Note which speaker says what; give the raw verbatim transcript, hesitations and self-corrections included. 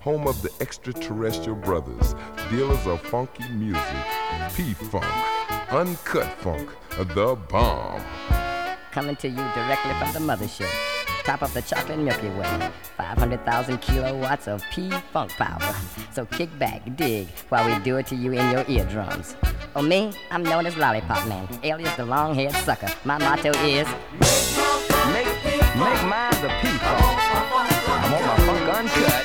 Speaker 1: home of the extraterrestrial brothers, dealers of funky music, P-Funk, Uncut Funk, the bomb.
Speaker 2: Coming to you directly from the mothership. Top of the chocolate Milky Way. five hundred thousand kilowatts of P-Funk power. So kick back, dig, while we do it to you in your eardrums. Oh, me? I'm known as Lollipop Man, alias the long-haired sucker. My motto is... Make, make mine the P-Funk. I want my funk uncut.